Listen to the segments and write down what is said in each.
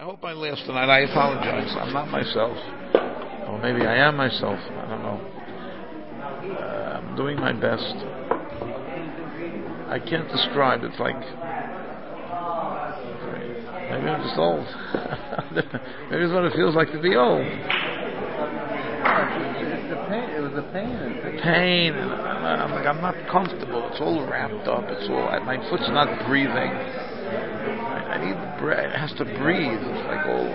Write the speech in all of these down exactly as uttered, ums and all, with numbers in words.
hope I laughed tonight. I apologize. I'm not myself. Or maybe I am myself. I don't know. Uh, I'm doing my best. I can't describe. It's like maybe I'm just old. Maybe it's what it feels like to be old. It's the pain. It was the pain. Pain. And I'm, I'm like I'm not comfortable. It's all wrapped up. It's all. My foot's not breathing. I, I need the breath. It has to breathe. It's like oh.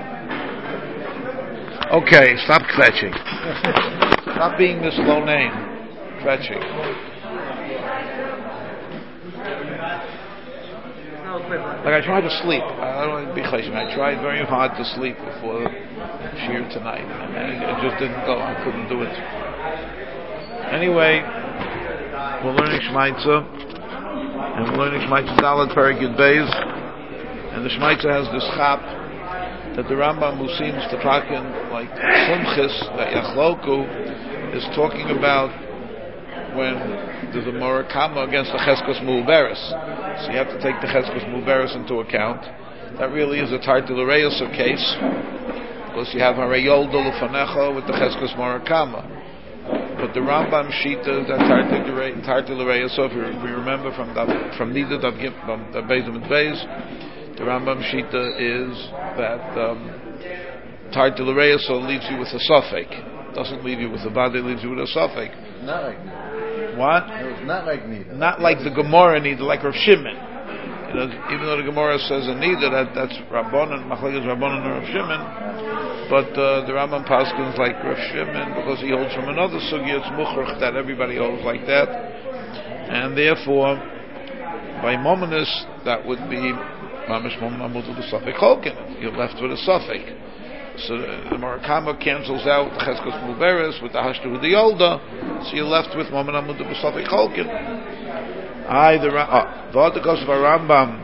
Okay, stop kvetching. Stop being this low name. Kvetching. Like I tried to sleep. I don't want to be chayshim. I tried very hard to sleep before shir tonight, and it just didn't go. I couldn't do it. Anyway, we're learning Shmaitza, and we're learning Shmaitza Dalet Perek Yud Beis, and the Shmaitza has this chap that the Rambam who seems to tracken like Sumchis that Yachloku is talking about when there's a Morakama against the Cheskos Mu'uberes. So you have to take the Cheskos Mu'uberes into account. That really is a Tartil Reyesa case, because you have Harei Yoldo Lufanecha with the Cheskos Morakama. But the Rambam Shita is that Tartil Reyesa, if we remember from the, from Nida Dav from the Beis and Beis, the Rambam Shita is that um, Tartil Reyesa leaves you with a suffix. Doesn't leave you with a body, leaves you with a suffix. Not like What? It was not like Nida. Not like the Gemara Nida, like Rav Shimon. You know, even though the Gemara says a Nida, that that's Rabbanan, Machlekes Rabbanan and Rav Shimon, but uh, the Rambam Paskins like Rav Shimon because he holds from another sugya. It's Mukhrach that everybody holds like that, and therefore by Mominus that would be Mamish Momin Amud the Safek Cholkin. You're left with a Safek. So the Morakama cancels out the Cheskos Muberes with the Hashtu with the Yolda, so you're left with Momin Amud the Safek Cholkin. I the the articles of a Rambam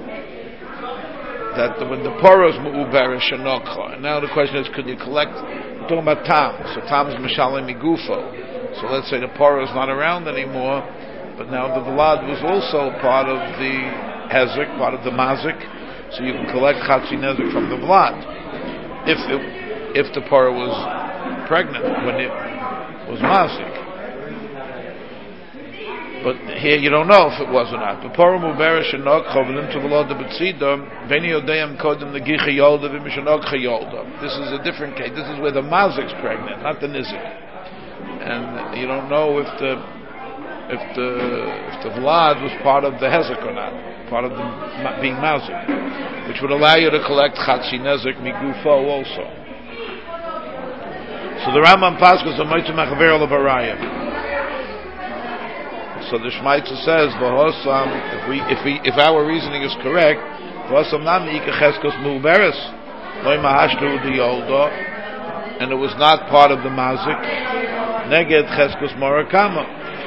that the, when the Poros Muberes Shenokha, and now the question is, could you collect? We're talking about Tam, so Tam is Mishalim Migufo. So let's say the Poro is not around anymore, but now the Vlad was also part of the Hezek, part of the Mazik, so you can collect Chatzi Nezik from the Vlad. If it, if the Poro was pregnant when it was Mazik. But here you don't know if it was or not. The Poro Muberes Shenokha v'lim to Vlad the Betzida v'ni yodeim kodem the Gicha Yolda v'mishenokha Yolda. This is a different case. This is where the Mazik's pregnant, not the Nizik. And you don't know if the if the if the Vlad was part of the Hezek or not, part of the being Mazik, which would allow you to collect Chatzi Nezik Migufo also. So the Rambam Paskas a Moitzu Mechaver Levarayim. So the Shmaitza says, "V'hosam." If we if we if our reasoning is correct, v'hosam nam ika Cheskos Muberes loy mahashtu diyolda, and it was not part of the Mazik. Neged Cheskos Morakama.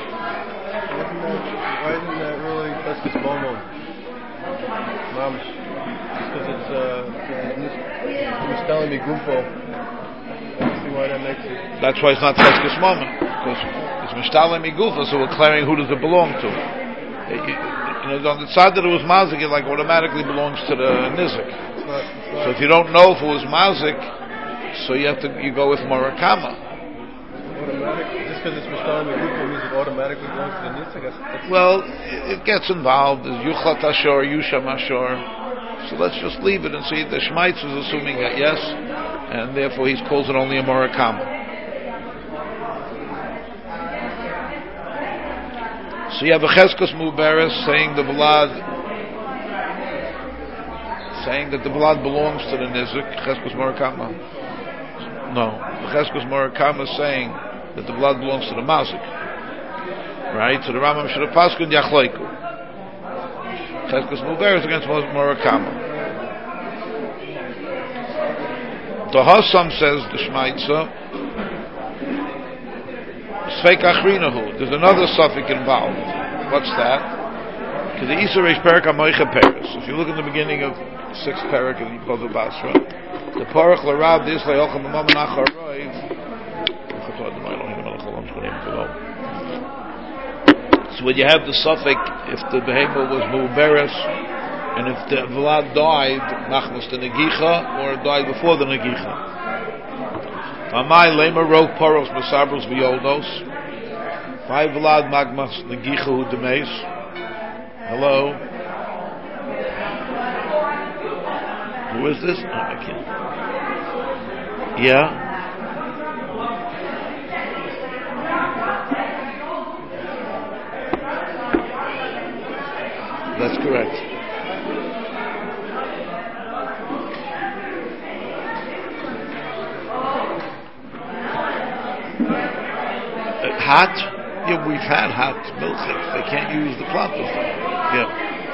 Why isn't that really Cheskos Momo? Mamish. Because it's uh, it's telling me Gufo. I don't see why that makes it. That's why it's not Cheskos Momo, because it's Mishtalim Migufa, so we're declaring who does it belong to. You, you know, on the side that it was Mazik, it like automatically belongs to the Nizik. It's not, it's not. So if you don't know if it was Mazik, so you have to you go with Morakama. Automatic, just because it's Mishtalim Migufa means it automatically belongs to the Nizik. Well, it, it gets involved. There's Yuchlat Ashor, Yusham Ashor. So let's just leave it and see. The Shmaitz is assuming that yes, and therefore he calls it only a Morakama. So you have a Cheskos Muberes saying the blood, saying that the blood belongs to the Nizik, Cheskos Morakama. No, the Cheskos Morakama is saying that the blood belongs to the Mazik. Right? So the Rambam should have paskin Yachleiku. Cheskos Muberes against Morakama. The Hossam says the Shmaitza, Sveik Achrinahu. There's another suffix involved. What's that? Because the Isa Reish Perek HaMoicha Peres. If you look in the beginning of sixth Perek in Bava Basra, the Porach L'Rav D'Islay Ocham B'Mam Nacharoiv. So when you have the suffix, if the behemoth was Mu'beres, and if the Vlad died, machmas the negicha, or died before the negicha. Amai lema rov poros mesabros v'yoldos. Five Vlad magmas negicha hu demes. Hello. Who is this? Oh, I can't. Yeah. That's correct. Uh, hot? Yeah, we've had hot milchiks. They can't use the platters. Yeah.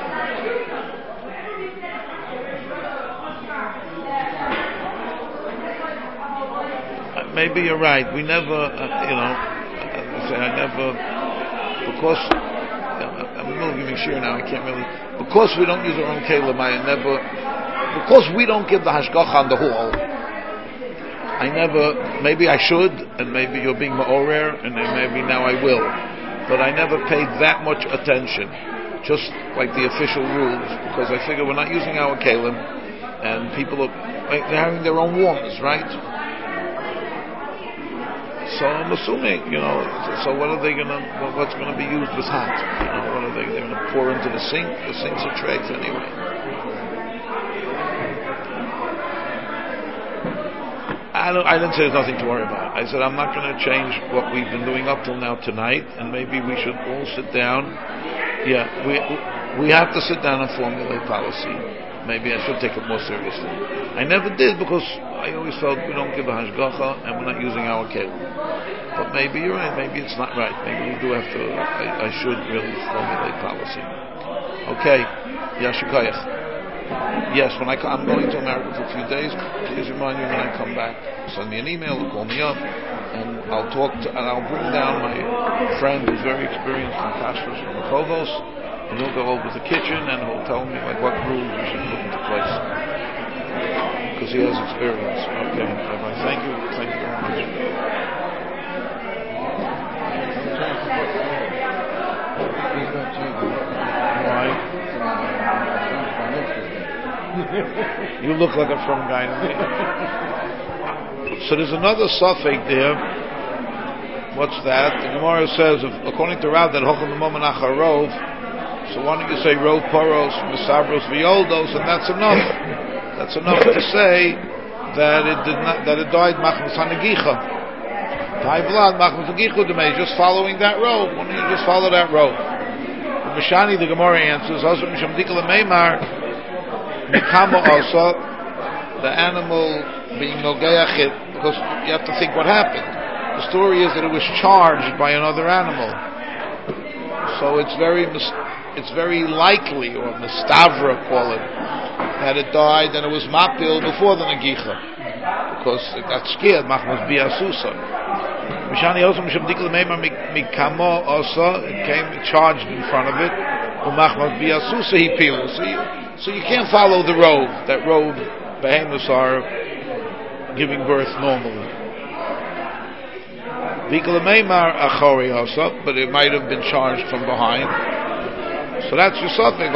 Uh, maybe you're right. We never, uh, you know, I say I never, because I'm not giving share now. I can't really, because we don't use our own kelim. I never, because we don't give the hashgacha on the hall. I never, maybe I should, and maybe you're being ma'orer, and then maybe now I will. But I never paid that much attention, just like the official rules, because I figure we're not using our kelim, and people are, they're having their own warmers, right? So I'm assuming, you know, so what are they gonna, what's gonna be used with hot? You know, what are they, they're gonna pour into the sink? The sinks are trays anyway. I, don't, I didn't say there's nothing to worry about. I said I'm not going to change what we've been doing up till now tonight, and maybe we should all sit down. Yeah, we we have to sit down and formulate policy. Maybe I should take it more seriously. I never did because I always felt we don't give a hashgacha and we're not using our kelim. But maybe you're right. Maybe it's not right. Maybe we do have to. I, I should really formulate policy. Okay, Yashikayach. Yes, when I come, I'm going to America for a few days. Please remind me when I come back. Send me an email or call me up, and I'll talk to, and I'll bring down my friend who's very experienced in kashrus from the Kovos, and he'll go over the kitchen and he'll tell me like what rules we should put into place because he has experience. Okay, Rabbi, thank you, thank you very much. Why? You look like a from guy to me. So there's another suffix there. What's that? The Gemara says, if, according to Rav, that Hochel Nemomen Acharov. So why don't you say Rov Poros, Mesabros V'Yoldos, and that's enough. That's enough to say that it did not, that it died Machmas Hanegicha. Tai Vlad Machmas Hanegicha Demei. Just following that road. Why don't you just follow that road? The Mishani, the Gemara answers, Hazar Misham Dikla Meimar. Mikamo also, the animal being Nogayachit, because you have to think what happened. The story is that it was charged by another animal. So it's very it's very likely, or Mistavra call it, that it died and it was Mapil before the Nagicha. Because it got scared, Machmas Biasusa. Mishani also Mishabdikla Meimar Mikamo also, it came charged in front of it, Umachmas Biasusa he peeled. So you So you can't follow the robe. That robe, behemoths are giving birth normally. But it might have been charged from behind. So that's your suffix.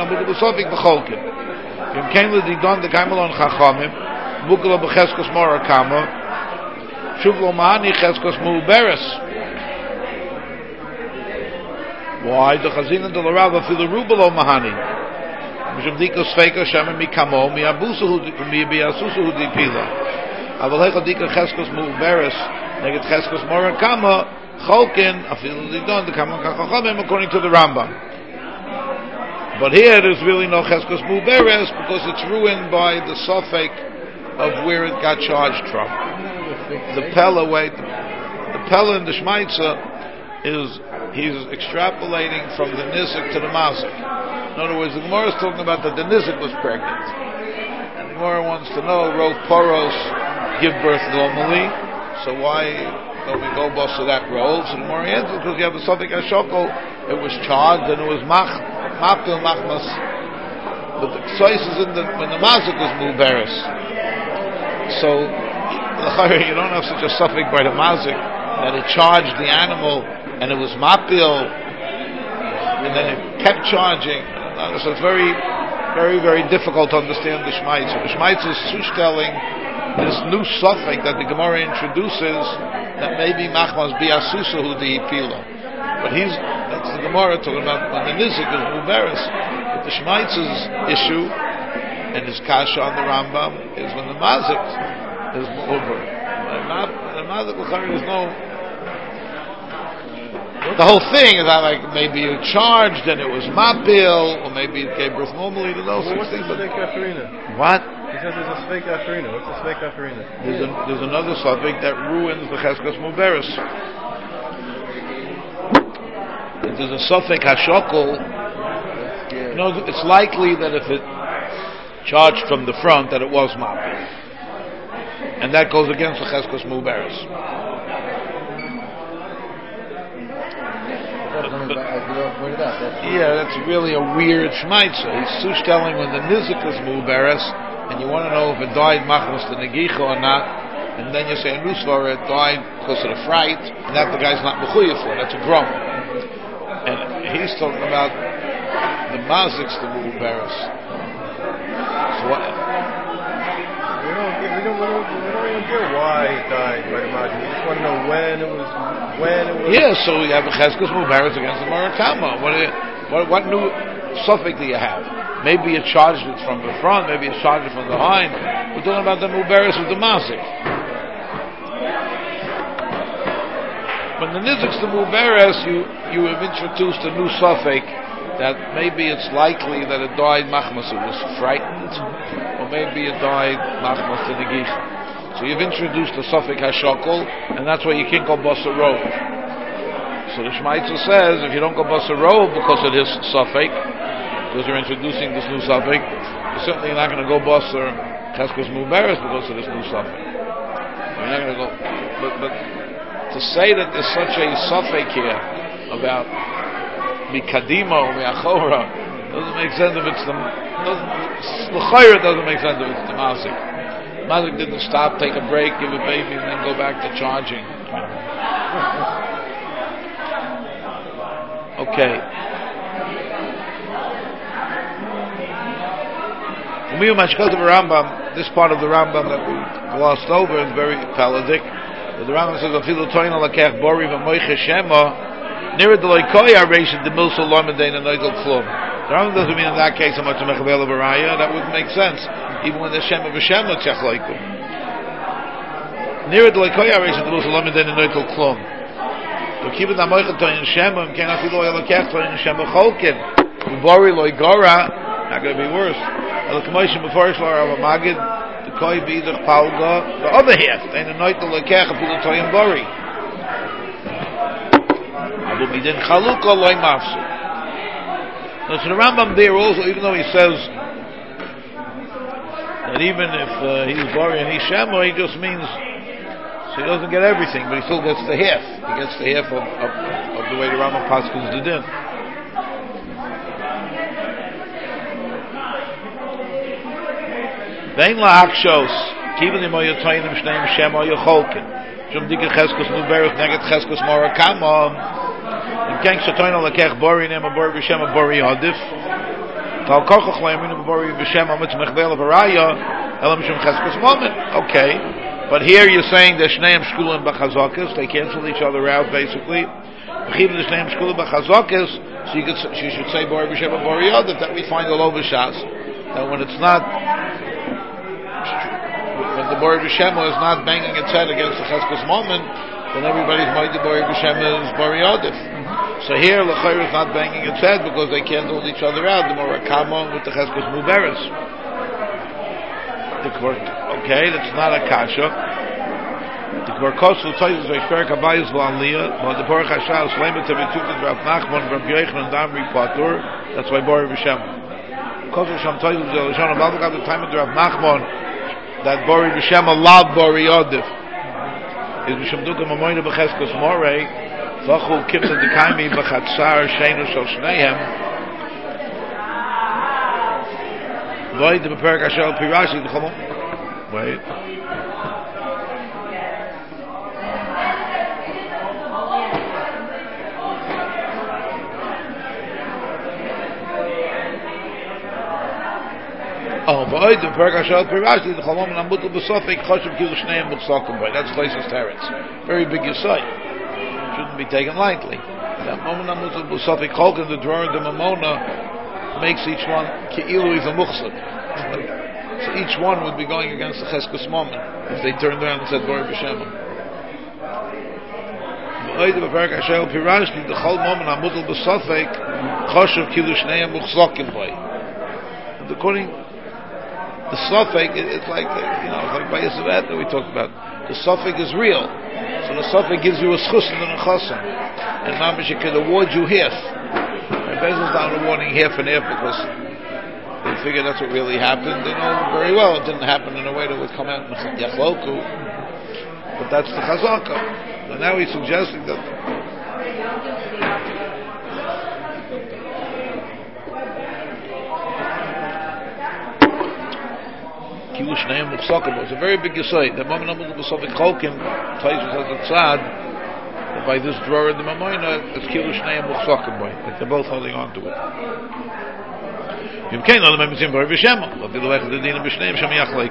Why? The Chazina de la Rava fil rubelo mahani. Mishumdiko Sveika Shama Mikamo Miabusu Miabusu Dipila. Avaleka Dika Cheskos Muberes Neged Cheskos Morakama Cholkin Afil Lidon the Kaman Kachachamim according to the Rambam. But here there's really no Cheskos Muberes because it's ruined by the suffix of where it got charged from. The Pella wait the Pella in the Shmaitza is he's extrapolating from the Nizik to the Mazik. In other words, the Gemara is talking about that the Nizik was pregnant. And the Gemara wants to know, Rov Poros give birth normally, so why don't we go bust to that Rov? So the Gemara answers, because you have a Sofik HaShokol, it was charged, and it was Mach, Mapil Machmas. But the Ksois is in the, when the Mazik was Muberes. So, you don't have such a Sofik by the Mazik, that it charged the animal, and it was Mapil, and then it kept charging. So it's very, very, very difficult to understand the Shmaitzer. The Shmaitzer is zustelling this new suffix that the Gemara introduces that maybe Machmas bi Asusa hu the Pila. But he's, that's the Gemara talking about when the Nizik is Muberes. But the Shmaitzer's issue and his kasha on the Rambam is when the Mazik is over. The Mazik is no. The whole thing is that like maybe you charged and it was Mapil, or maybe it gave birth normally to those well, things. What's the Sveik Aferina? What? He says there's a Sveik Aferina. What's the Sveik Aferina? There's, a, there's another subject that ruins the Cheskas Muberes. There's a suffix hashokol. You know, it's likely that if it charged from the front, that it was Mapil, and that goes against the Cheskas Muberes. But, but, yeah, that's really a weird shmaitza. He's sush telling when the nizik is muberes, and you want to know if it died machmas the negicha or not, and then you say a nusvar it died because of the fright, and that the guy's not mechuyev for. That's a grum. And he's talking about the maziks the muberes. So what? We don't, we don't, we don't, we don't even care why it died by the mazik. We just want to know when it was. When it was yeah, so you have a cheskas muberes against the marakama. What, what, what new suffix do you have? Maybe you charged it from the front, maybe you charged it from behind. We're talking about the muberes with the mazik. When the nizik's the muberes, you you have introduced a new suffix that maybe it's likely that it died machmas, it was frightened, or maybe it died machmas the negicha. So you've introduced the suffix hashokol, and that's why you can't go bus a road. So the Shmaitzer says, if you don't go bus a road because of this suffix, because you're introducing this new suffix, you're certainly not going to go bus or cheskas muberes because of this new suffix. You're not going to go. But, but to say that there's such a suffix here about mikadima or miachora doesn't make sense if it's the doesn't l'chayra doesn't make sense if it's the mazik. Mazik didn't stop, take a break, give a baby, and then go back to charging. Okay. This part of the Rambam that we glossed over is very paladik. The Rambam says, "Afilu toina lakech bori v'moiche shema nira deloikoya reisha demilso lomedein anoidel klum." The Rambam doesn't mean in that case how much of mechavela baraya. That wouldn't make sense. Even when the Shema v'Shema tzech loikum. Nira d'loikoya reisha d'lus alomid den anoitel klum. To keep it amoichel toin Shema, im ken afilu oyalakech toin Shema cholkin. Ubori loigora, not going to be worse. El kamoishim beforish lo rav magid, the koi b'idach palga, the other half, den anoitel loikech afilu toin bori. Abu bidin chaluka loy mafsu. Now, so the Rambam there also, even though he says that even if uh, he's Bari and he's Shema, he just means so he doesn't get everything, but he still gets the half. He gets the half of, of, of the way the Rambam paskins the din. Vein la'akshos kiven imo yotoinim shneim Shema yocholkin shum dike cheskos muberich neget cheskos morakama in kenk shatoin lakech Bari nem a Bari b'Shema Bari hadif. Okay, but here you're saying that Shneim Shkulim B'Chazakas, they cancel each other out basically. Even the Shneim Shkulim B'Chazakas, so you could, she should say Bori B'Shem Bori Yodif, that we find all over Shas, that when it's not, when the Bori B'Shem is not banging its head against the Cheskas moment, then everybody's mind the Bori B'Shem is Bori Yodif. So here, L'chayr is not banging its head because they canceled each other out. The Morakama with the Cheskas Muberes. Okay, that's not a kasha. The Kvarkos will tell you the Shper Kabayis V'Aliyah, but the Porach Hashal Sleimet to be tuted Rav Nachman, Rav Yochanan Damri Patur. That's why Bori B'Shem. Kosher Sham tell you the Lashon of Avok at the time of Rav Nachman that Bori B'Shem allowed Bori Yodif. Is B'Shem Dukam Amoyna B'Cheskas Morei. Vachu kimta dekaimi b'chatzar sheinu shel shneihem. Void the beperk ashel pirashi d'chamon. Wait. Avoid the Perkashal Pirashli, the Chalom and Amutul Besofik, Choshev Kilu Shneim Butsokim Boy. That's Choshev Teretz. Very big Yisai. Shouldn't be taken lightly. That moment Amutul Besofik Cholkin, the drawer of the Mamona, makes each one Ki'ilu is a Muchsuk. So each one would be going against the Cheskes Moment if they turned around and said Bori B'Shemim. Avoid the Perkashal Pirashli, the Chol Moment Amutul Besofik, Choshev Kilu Shneim Butsokim Boy. And according the suffix, it, it's like, you know, it's like by Yisrael that we talked about. The suffix is real. So the suffix gives you a schus and a chasam. And Mamish, it can award you half. And Bezos not awarding half and half because they figure that's what really happened. They know very well it didn't happen in a way that would come out in Yachloku. But that's the chazaka. And now he's suggesting that it's a very big yesod. The moment I'm going to be cholkim, Taisus has a tzad. By this drawer in the Mamoina, it's kilu shneim muchsakim boy. Like they're both holding on to it. If can't, other members in Bori B'Shemim, but the way the din b'shneim shem yachleik.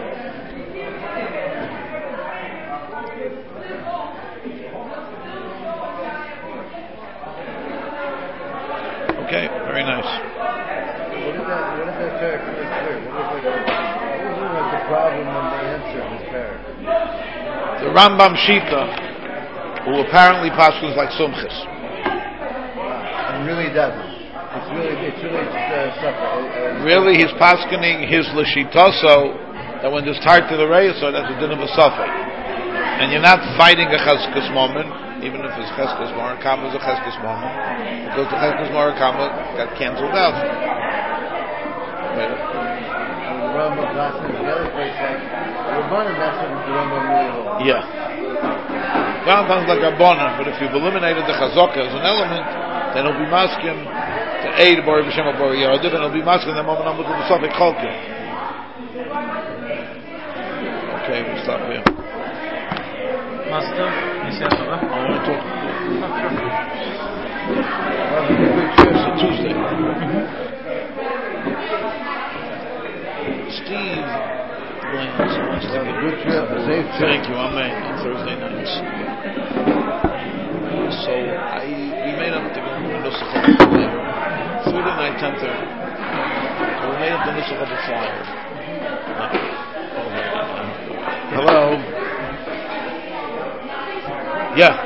Okay, very nice. What is that? What is that fair? What is that? The problem when they answer this parak. The Rambam Shita, who apparently paskins like Sumchis. And really doesn't. It's really, it's really uh, suffer. Uh, really, he's paskining his l'shitaso that when there's tied to the reyes, so that's a din of a suffix. And you're not fighting a cheskes moment, even if it's cheskes morakama is a cheskes moment, because the cheskes morakama got cancelled out. Right. Rambam Bassin, the other place like Rabbanan, that's what the Rambam really holds. Yeah. Rambam's like Rabbanan, but if you've eliminated the chazaka as an element, then it'll be maskim to aid Bori B'Shem or Bori Yadiv, and it'll be maskim the moment I'm with the Sofik Cholkin. Okay, we'll stop here. Master, Nisiyah, I want to talk. It's a Tuesday. Steve Williams wants to get good trip, a safe trip. Thank you, amen. On Thursday nights. So I we made up the nusach of the flyer through the night ten thirty. So we made up the nusach of the flyer. No. Oh, hello. Yeah.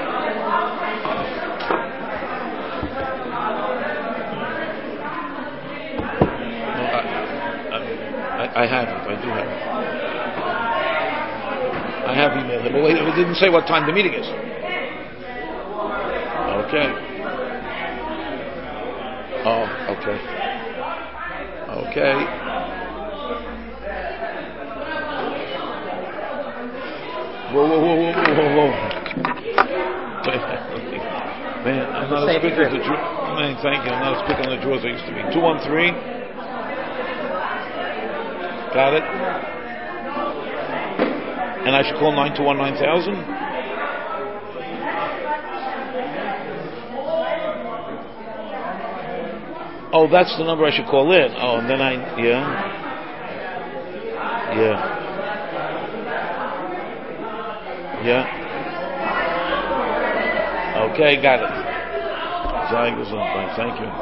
I have it. I do have it. I have emailed him. But wait, it didn't say what time the meeting is. Okay. Oh, okay. Okay. Whoa, whoa, whoa, whoa, whoa, whoa. Man, I'm not as quick as the draw. Man, thank you. I'm not as quick on the draws as I used to be. two one three. Got it? And I should call nine two one nine thousand? Oh, that's the number I should call in. Oh, and then I, yeah. Yeah. Yeah. Okay, got it. Thank you.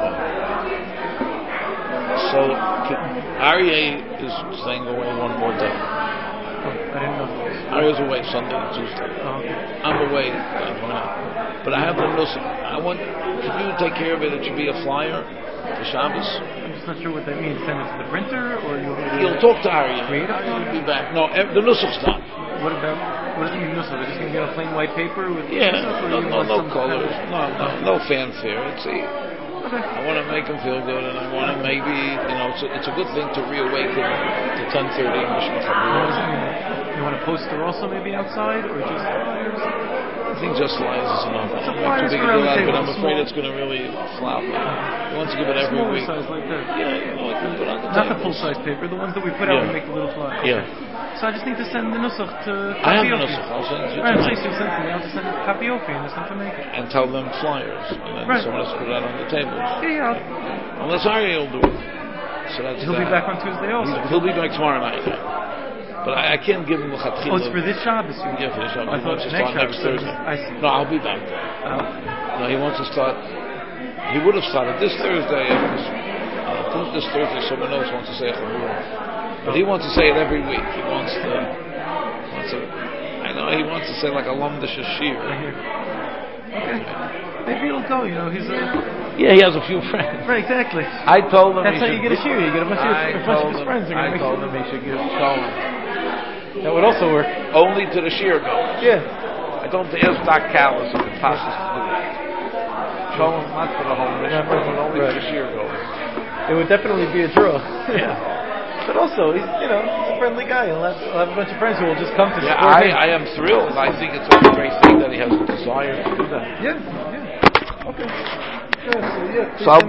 So, Aryeh is staying away one more day. Oh, I didn't know. Aryeh's away Sunday and Tuesday. Oh, okay. I'm away. But I have the nusach. I want. Can you take care of it? It should be a flyer for Shabbos. I'm just not sure what that means. Send it to the printer, or you want me to You'll talk to Aryeh. Create a Aryeh will be back. No, the nusach's done. What about? What does it mean nusach? Is it just going to be on plain white paper with yeah? Nusach, No, no, no colors. Kind of... No, no, no fanfare. It's a. Okay. I want to make them feel good, and I want to maybe, you know, it's a, it's a good thing to reawaken the ten thirty Mishmach Habura. You want a poster also maybe outside, or just flyers? I think just flyers is enough. I don't make too big a deal out of it. I'm afraid it's going to really flop. He wants to give it every Smaller week. size like that. Yeah, you know, I can put on the Not tables. the full-size paper, the ones that we put out yeah. and make the little flyers. Yeah. Okay. So I just need to send the nusach to Kapiofi. I have the nusach. I'll send it to you Right, tonight. so you send it to me. I'll just send it to Kapiofi and just have to make it. And tell them flyers. And then right. someone else put it out on the tables. Yeah, yeah. Unless Aryeh will do it. So that's He'll be uh, back on Tuesday also. He's- He'll be back tomorrow night. But I, I can't give him a chatchila. Oh, it's for this Shabbos. You Yeah, for this Shabbos. I He thought wants to next start next Shabbos. Thursday. I see. No, I'll be back there. Oh. No, he wants to start. He would have started this Thursday. If this, uh, I think this Thursday someone else wants to say a chavura. But he wants to say it every week. He wants to. Wants to I know he wants to say like a Lamdish Shir. Okay. Maybe he'll go. You know, he's a. Yeah, he has a few friends. Right, exactly. I told him That's he how should you get a shir. You get a bunch of, I a bunch of told his him, friends. Are I gonna make told sure. him he should give Shalom. That would also work. Only to the Shir goes. Yeah. I don't think it's that callous if it passes to do it. Shalom, not for the whole mission, Not for- but only right. to the Shir goes. It would definitely be a draw. Yeah. But also, he's you know he's a friendly guy. He'll have, he'll have a bunch of friends who will just come to Yeah, support him. I, I am thrilled. I think it's a great thing that he has a desire to do that. Yeah. Yeah. Okay. Sure. So yeah. So I'll